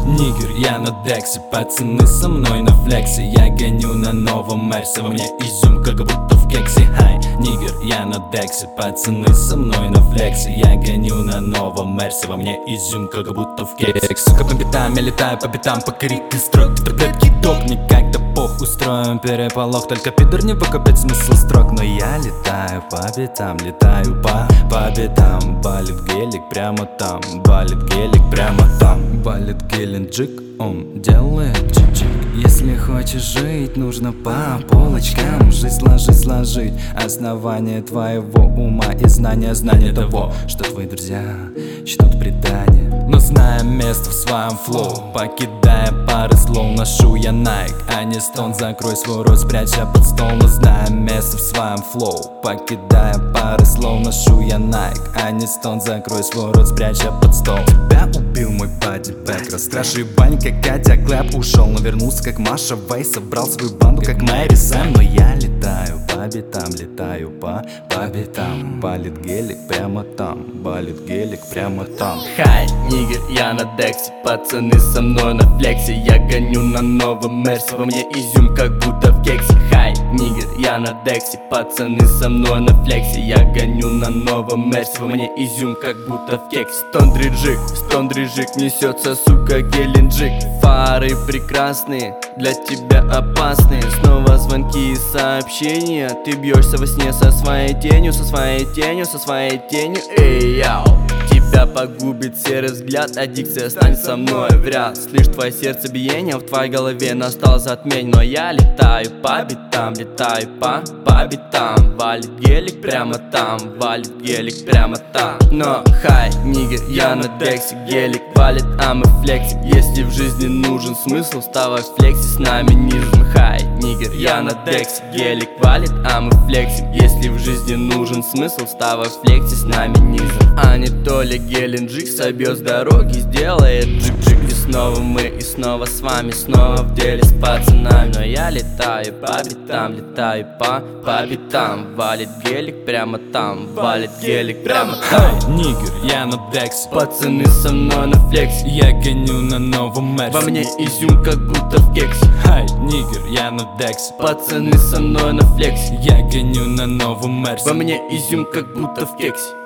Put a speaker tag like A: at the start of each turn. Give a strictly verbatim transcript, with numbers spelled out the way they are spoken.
A: нигер, я на дексе, пацаны со мной на флексе. Я гоню на новом мерсе, во мне изюм, как будто в кексе. Хай, нигер, я на дексе, пацаны со мной на флексе. Я гоню на новом мерсе, во мне изюм, как будто в кексе. Сука, по битам, я летаю по битам, по крик и строк. Ты таблетки док, никогда пох, устроим переполох. Только пидор не выкопать смысл строк. Но я летаю по битам, летаю по, по битам. Балит гелик прямо там, балит гелик прямо там. Балит геленджик, он делает чик-чик. Если хочешь жить, нужно по полочкам жить, сложить, сложить основание твоего ума и знания, знания того, что твои друзья считают предание. Но зная место в своем флоу, покидая пары слов, ношу я Nike, а не Stone. Закрой свой рот, спряча под стол. Но зная место в своем флоу, покидая пары слов, ношу я Nike, а не Stone. Закрой свой рот, спряча под стол. Тебя убил мой бодибэк, раскраши бань, как Катя Клэп. Ушел, но вернулся, как Маша Вэй. Собрал свою банду, как Мэри Сэм. Но я летаю по битам, летаю по, по битам. Балит гелик прямо там, балит гелик прямо там.
B: Хай, нигер, я на дексе, пацаны со мной на флексе. Я гоню на новом мерсе, во мне изюм, как будто в кексе. Хай, нигер, я на дексе, пацаны со мной на флексе. Я гоню на новом мерсе, во мне изюм, как будто в кексе. Стон дриджик, стон дриджик, несется, сука, геленджик. Фары прекрасные, для тебя опасные. Снова звонки и сообщения. Ты бьешься во сне со своей тенью, со своей тенью, со своей тенью. Эй, яу. Тебя погубит серый взгляд, аддикция, стань со мной в ряд. Слышь, твое сердцебиение, в твоей голове настал затмение. Но я летаю по битам, летаю по, по битам. Валит гелик прямо там, валит гелик прямо там. Но хай, нигер, я на дексе, гелик валит, а мы флексим. Если в жизни нужен смысл, вставай в флексе, с нами не нужен. Хай, нигер, я на дексе, гелик валит, а мы флексим. Если в жизни нужен смысл, вставай в флексе, с нами не нужен. А не то ли геленджик собьет с дороги, сделает джик-джик. И снова мы, и снова с вами, снова в деле с пацанами. Но я летаю по битам, летаю по, по битам. Валит гелик прямо там, валит гелик прямо там.
A: Хай, нигер, я на дексе,
B: пацаны со мной на флексе.
A: я гоню на новом мерсе,
B: Во мне изюм, как будто в кексе.
A: Хай, нигер, я на дексе,
B: пацаны со мной на флексе.
A: я гоню на новом мерсе,
B: Во мне изюм, как будто в кексе.